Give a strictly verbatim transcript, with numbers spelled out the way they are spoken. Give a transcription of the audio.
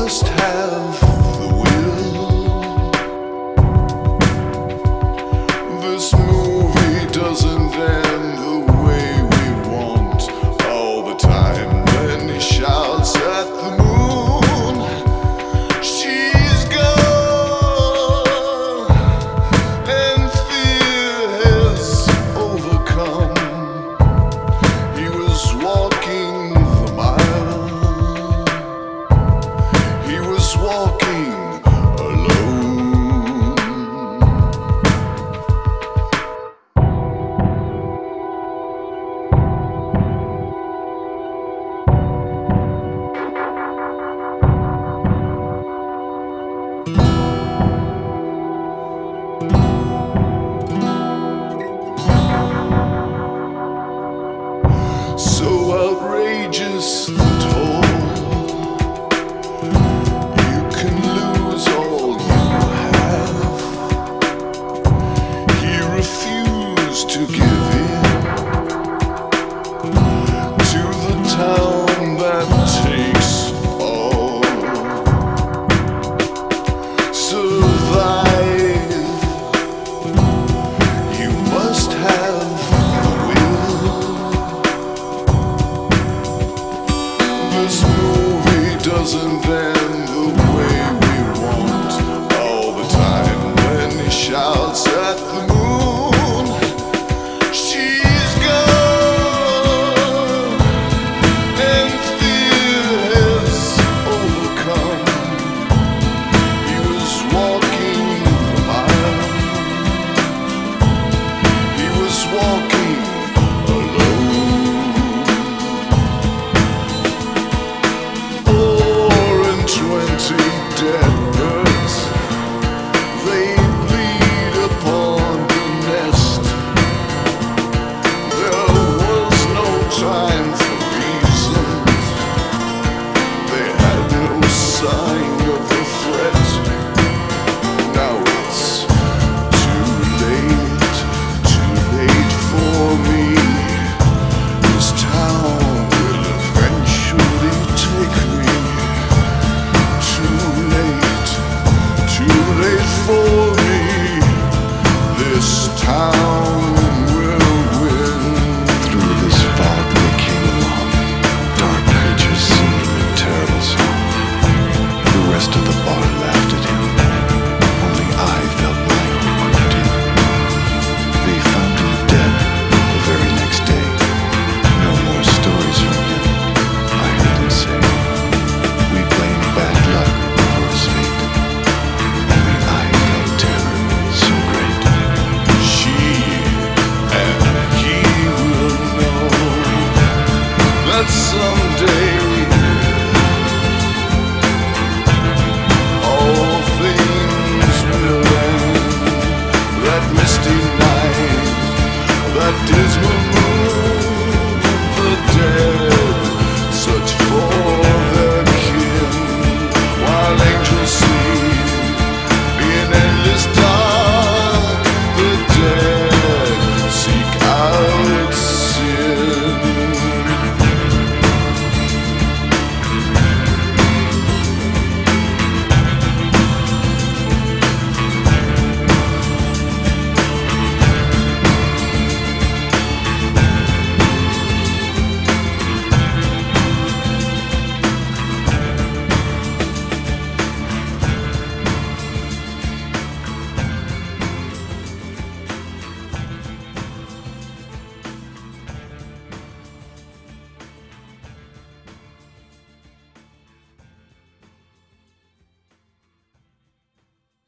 must have the will. This movie doesn't end the way we want all the time. Then he shouts at the moon, she's gone, and fear has overcome. He was walking the mile. He was walking alone. So outrageous the toll. You can lose all you have. He refused to give in to the town that takes all. Survive. You must have the will. This movie doesn't end the way we want all the time. When he shouts at the moon, she's gone, and fear has overcome. He was walking the mile. He was walking alone. Four and twenty dead birds, they bleed upon the nest. There was no time for reasons. They had no sign.